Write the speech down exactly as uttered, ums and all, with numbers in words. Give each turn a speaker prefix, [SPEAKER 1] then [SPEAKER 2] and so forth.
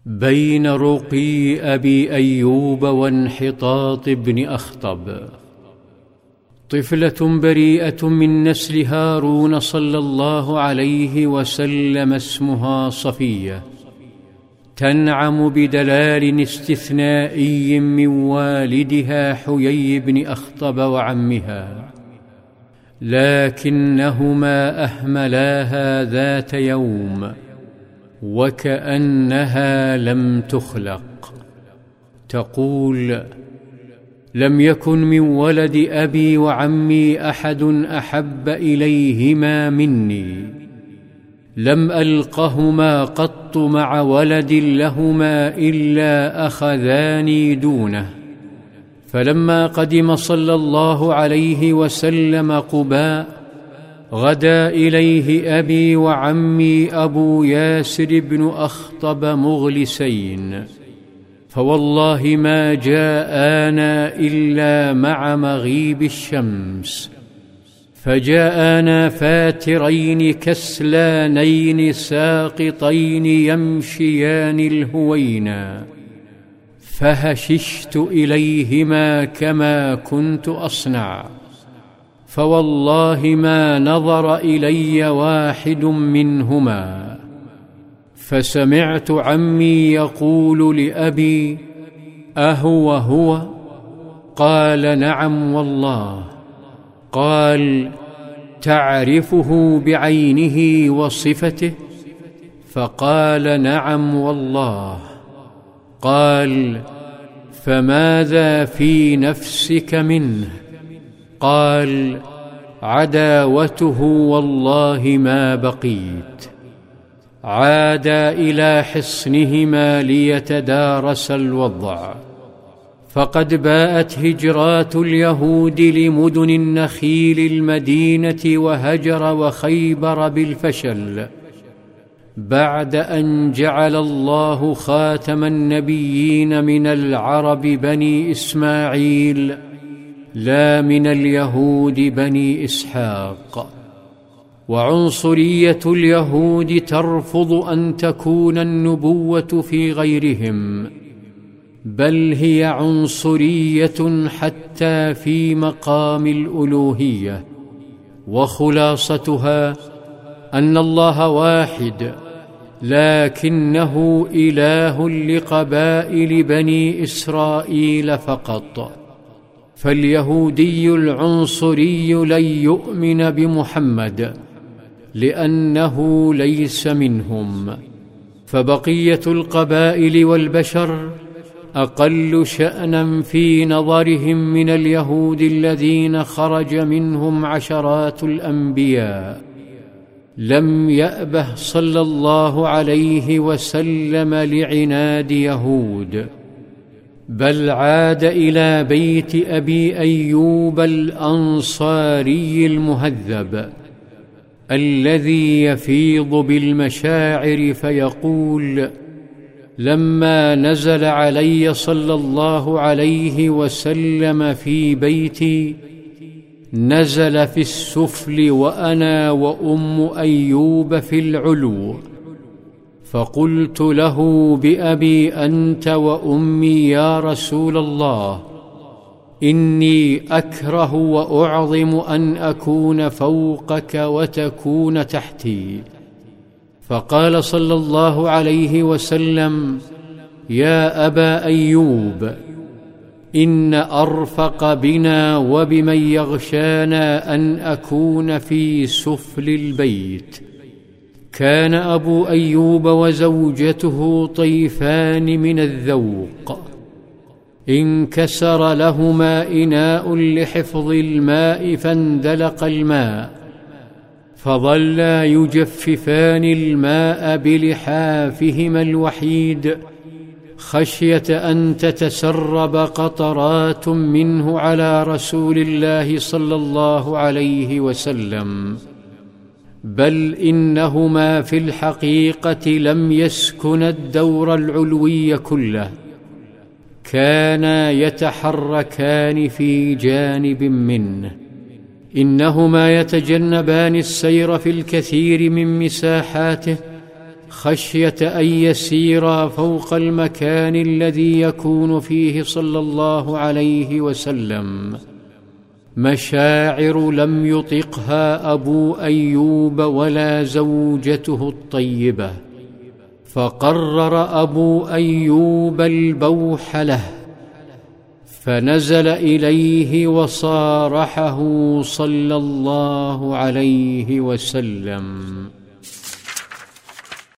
[SPEAKER 1] بين رقي أبي أيوب وانحطاط ابن أخطب. طفلة بريئة من نسل هارون صلى الله عليه وسلم اسمها صفية، تنعم بدلال استثنائي من والدها حيي بن أخطب وعمها، لكنهما أهملاها ذات يوم وكأنها لم تخلق. تقول: لم يكن من ولد أبي وعمي أحد أحب إليهما مني، لم ألقهما قط مع ولد لهما إلا أخذاني دونه. فلما قدم صلى الله عليه وسلم قباء، غدا إليه أبي وعمي أبو ياسر بن أخطب مغلسين، فوالله ما جاءانا إلا مع مغيب الشمس، فجاءانا فاترين كسلانين ساقطين يمشيان الهوينا، فهششت إليهما كما كنت أصنع، فوالله ما نظر إلي واحد منهما. فسمعت عمي يقول لأبي: أهو هو؟ قال: نعم والله. قال: تعرفه بعينه وصفته؟ فقال: نعم والله. قال: فماذا في نفسك منه؟ قال: عداوته والله ما بقيت. عادا إلى حصنهما ليتدارس الوضع، فقد باءت هجرات اليهود لمدن النخيل المدينة وهجر وخيبر بالفشل، بعد أن جعل الله خاتم النبيين من العرب بني إسماعيل لا من اليهود بني إسحاق. وعنصرية اليهود ترفض أن تكون النبوة في غيرهم، بل هي عنصرية حتى في مقام الألوهية. وخلاصتها أن الله واحد، لكنه إله لقبائل بني إسرائيل فقط. فاليهودي العنصري لن يؤمن بمحمد لأنه ليس منهم، فبقية القبائل والبشر أقل شأنا في نظرهم من اليهود الذين خرج منهم عشرات الأنبياء. لم يأبه صلى الله عليه وسلم لعناد يهود، بل عاد إلى بيت أبي أيوب الأنصاري المهذب الذي يفيض بالمشاعر فيقول: لما نزل علي صلى الله عليه وسلم في بيتي، نزل في السفل وأنا وأم أيوب في العلو، فقلت له: بأبي أنت وأمي يا رسول الله، إني أكره وأعظم أن أكون فوقك وتكون تحتي. فقال صلى الله عليه وسلم: يا أبا أيوب، إن أرفق بنا وبمن يغشانا أن أكون في سفل البيت. كان أبو أيوب وزوجته طيفان من الذوق، انكسر لهما إناء لحفظ الماء فاندلق الماء، فظلا يجففان الماء بلحافهما الوحيد خشية أن تتسرب قطرات منه على رسول الله صلى الله عليه وسلم، بل إنهما في الحقيقة لم يسكنا الدور العلوي كله، كانا يتحركان في جانب منه. إنهما يتجنبان السير في الكثير من مساحاته خشية أن يسير فوق المكان الذي يكون فيه صلى الله عليه وسلم، مشاعر لم يطقها أبو أيوب ولا زوجته الطيبة، فقرر أبو أيوب البوح له، فنزل إليه وصارحه صلى الله عليه وسلم.